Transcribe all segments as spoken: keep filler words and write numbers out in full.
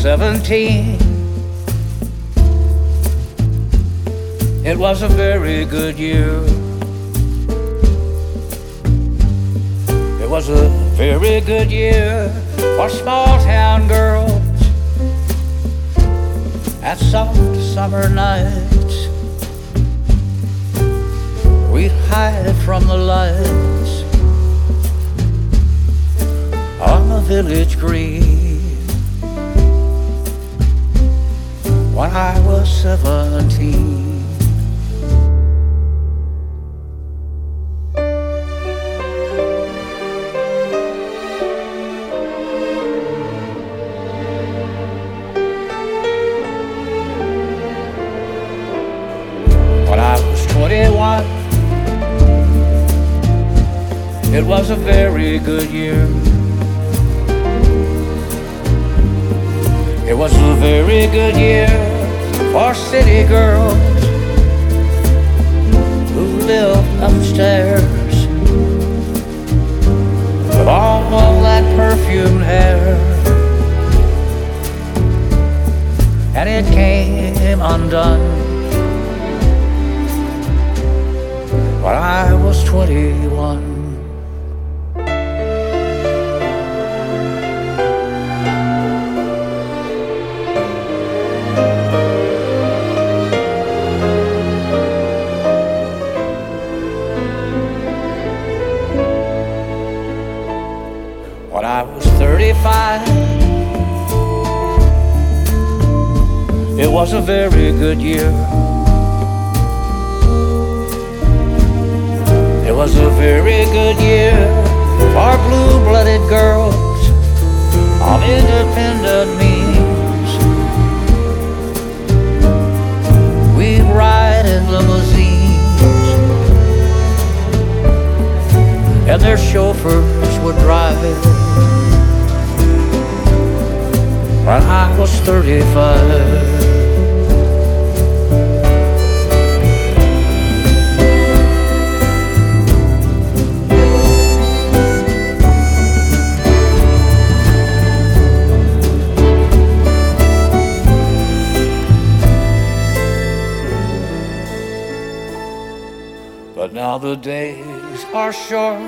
seventeen. It was a very good year. It was a very good year for small town girls at soft summer nights. We'd hide from the lights on the village green when I was seventeen. When I was twenty-one, it was a very good year. It was a very good year for city girls who lived upstairs with all that perfumed hair. And it came undone when I was twenty-one. When I was thirty-five, it was a very good year. It was a very good year for blue-blooded girls of independent means. We'd ride in limousines, and their chauffeurs would drive when I was thirty-five. But now the days are short.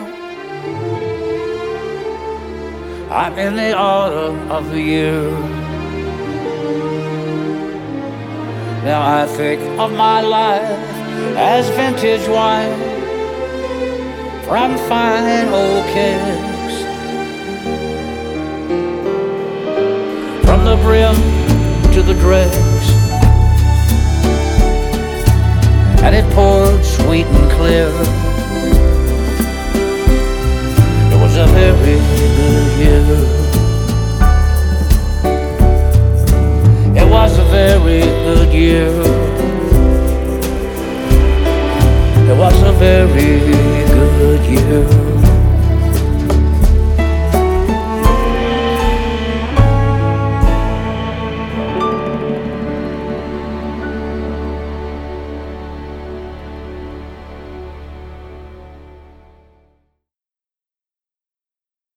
I'm in the autumn of the year. Now I think of my life as vintage wine from fine old kegs, from the brim to the dregs, and it poured sweet and clear. It was a very good year.